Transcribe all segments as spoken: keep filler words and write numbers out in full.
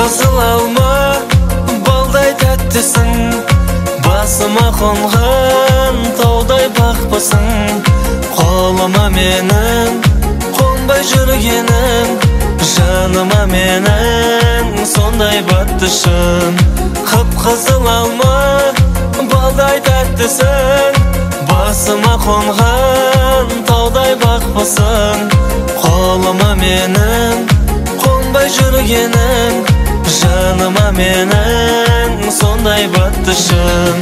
Қып-қызыл алма, балдай тәттісің, басыма қонған таудай бақпысың. Қолыма менің қонбай жүргенің, жаныма менің сондай баттышын. Қып-қызыл алма, балдай тәттісің, басыма қонған таудай бақпысың. Қолыма менің қонбай жүргенің, жаныма менің сондай баттышын.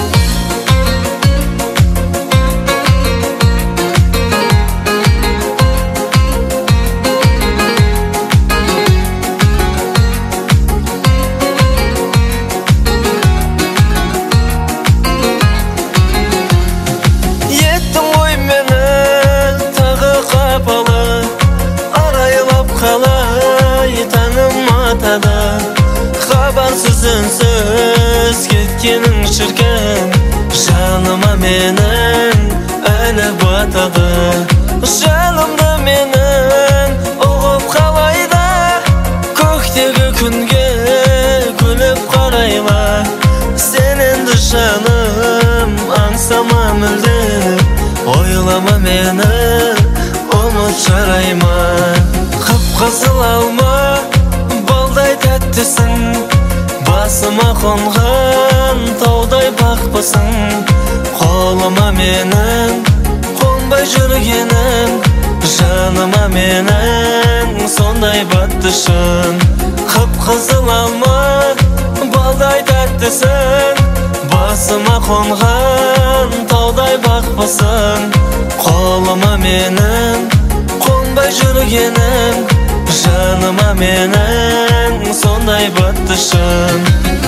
Хабарсыз үнсіз кеткенің шіркін, жаныма менің әлі батады. Жанымды менің ұғып қалайда, көктегі күнге күліп қарайла. Сен енді жаным аңсама мүлде, ойлама мені ұмыт жарайма. Қып-қызыл алма, балдай тәттісің, басыма қонған таудай бақпысың. Қолыма менің қонбай жүргенің, жаныма менің сондай баттышын. Қып-қызыл алма, балдай тәттісің, басыма қонған таудай бақпысың. Қолыма менің қонбай жүргенің, жаныма менің сондай баттышын.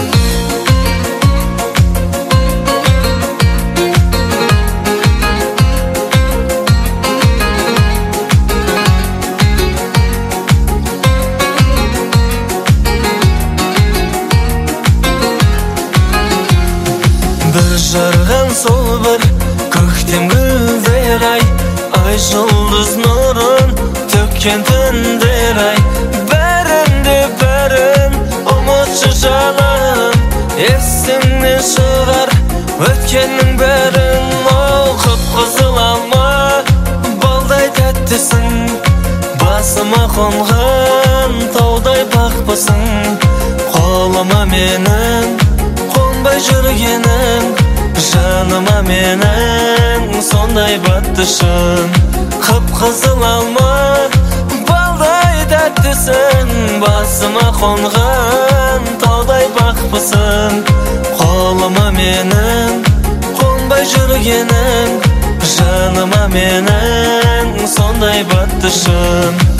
Бір жарған сол бір көктем гүлдер ай, ай жұлдыз нұрын төккен түндер ай. Бәрін де бәрін ұмытшы жаным, есіңнен шығар өткеннің бәрін. Ол қып-қызыл алма, балдай тәттісің, басыма қонған таудай бақпысың. Қолыма менің қонбай жүргенің, жаныма менің сондай баттышын. Қып-қызыл алма, балдай тәттісің, басыма қонған таудай бақпысың. Қолыма менің қонбай жүргенің, жаныма менің сондай баттышын.